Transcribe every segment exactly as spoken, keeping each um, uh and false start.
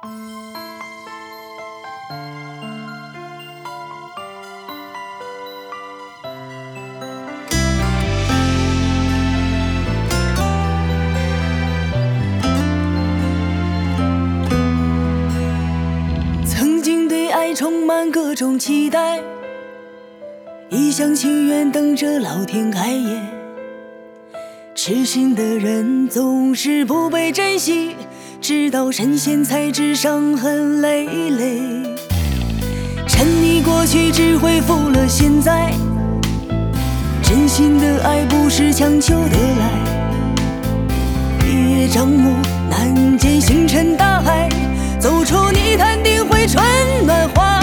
曾经对爱充满各种期待，一厢情愿等着老天开眼，痴心的人总是不被珍惜，直到深陷才知伤痕累累。沉溺过去只恢复了现在，真心的爱不是强求得来。一叶障目难见星辰大海，走出泥潭定会春暖花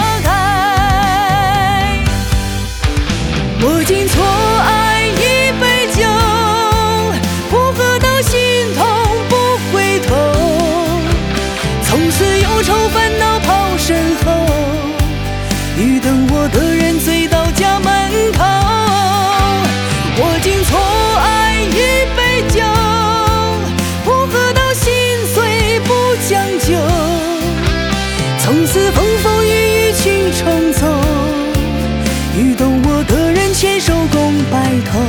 开。我竟错爱一杯酒，不喝到心痛不回头，从此忧愁烦恼抛身后，欲等我的人醉到家门口。我竟错爱一杯酒，不喝到心碎不将就，从此风风雨雨去重走，欲懂我的人牵手共白头。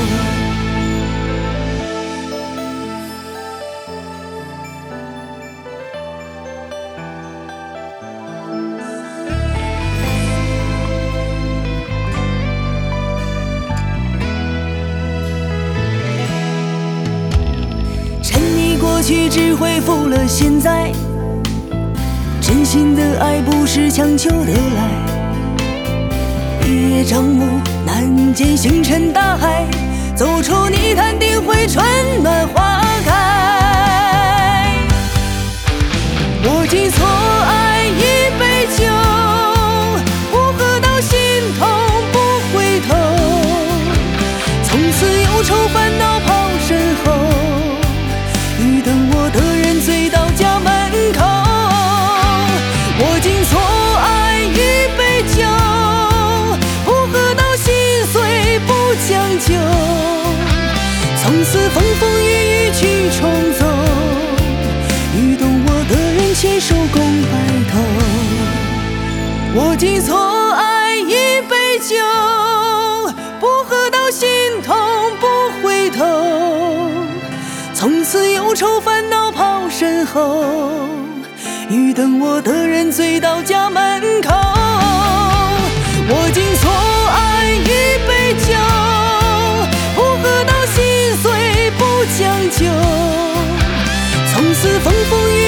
沉溺过去只恢复了现在，真心的爱不是强求得来。一叶障目难见星辰大海，走出泥潭定会春暖花开。我竟错爱一杯酒，不喝到心痛不回头，从此忧愁烦恼抛身后，欲等我的人醉到家门口。我竟错爱一杯酒，不喝到心碎不将就，从此风风雨雨去重走，欲懂我的人牵手共白头。我竟错爱一杯酒，不喝到心痛不回头，从此忧愁烦恼抛身后，欲等我的人醉到家门口。我竟错爱一杯酒，不喝到心碎不将就，从此风风雨